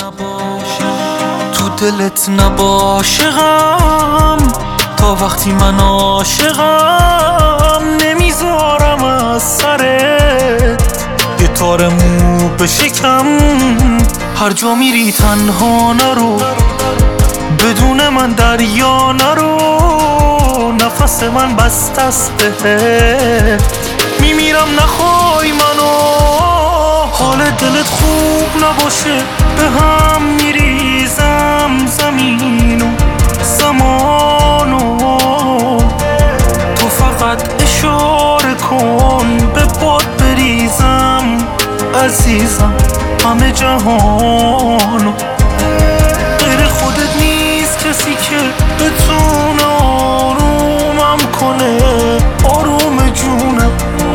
تو دلت نباشه غم، تا وقتی من عاشقم نمیذارم از سرت یه تار مو بشکم. هر جا میری تنها نرو، بدون من دریا نرو، نفس من بسته است بهت، میمیرم نخوای منو. حال دلت خوب نباشه به هم میریزم زمین و زمانو، تو فقط اشاره کن به باد بریزم عزیزم همه جهانو. غیر خودت نیست کسی که بتونه آرومم کنه، آروم جونم.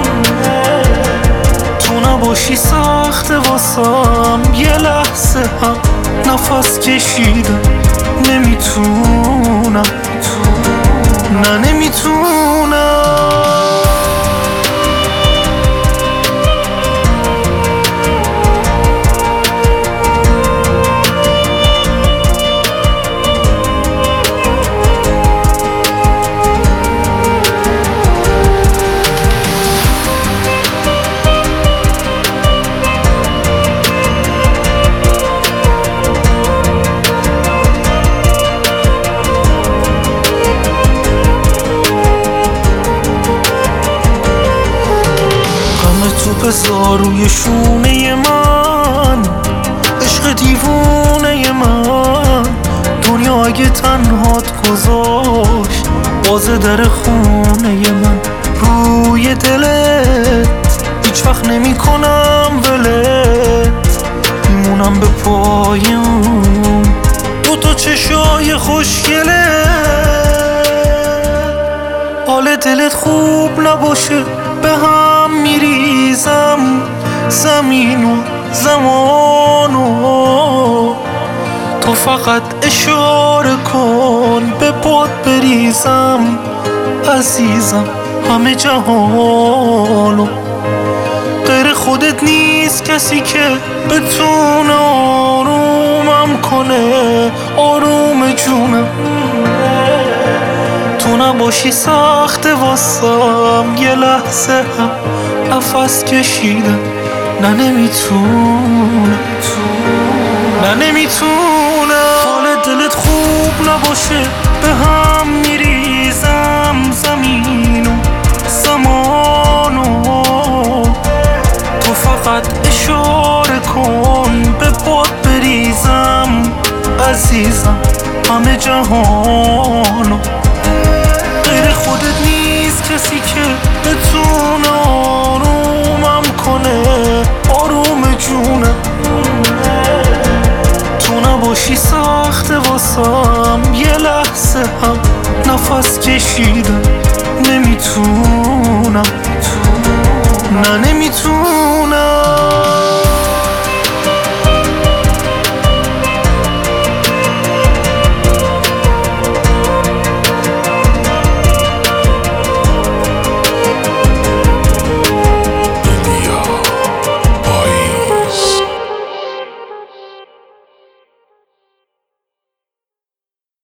تو نباشی سخته واسم یه لحظه هم نفس کشیدم، نمیتونم نه نمیتونم. بذار روی شونه من، عشق دیوونه من. دنیا اگه تنهات گذاشت باز در خونه من، روی دلت هیچ وقت نمی کنم ولت، میمونم به پایم دوتا چشای خوشگله. حال دلت خوب نباشه به هم میریزم زمین و زمانو، تو فقط اشاره کن به باد بریزم عزیزم همه جهانو. غیر خودت نیست کسی که بتونه آرومم کنه، آروم جونم. تو نباشی سخته واسم یه لحظه هم نفس کشیدم، نه نمیتونم نه نمیتونم. حال دلت خوب نباشه به هم میریزم زمین و زمانو، تو فقط اشاره کن به باد بریزم عزیزم همه جهانو. غیر خودت نیست کسی که بتونه آرومم کنه، آروم جونم. تو نباشی سخته واسم یه لحظه هم نفس کشیدم،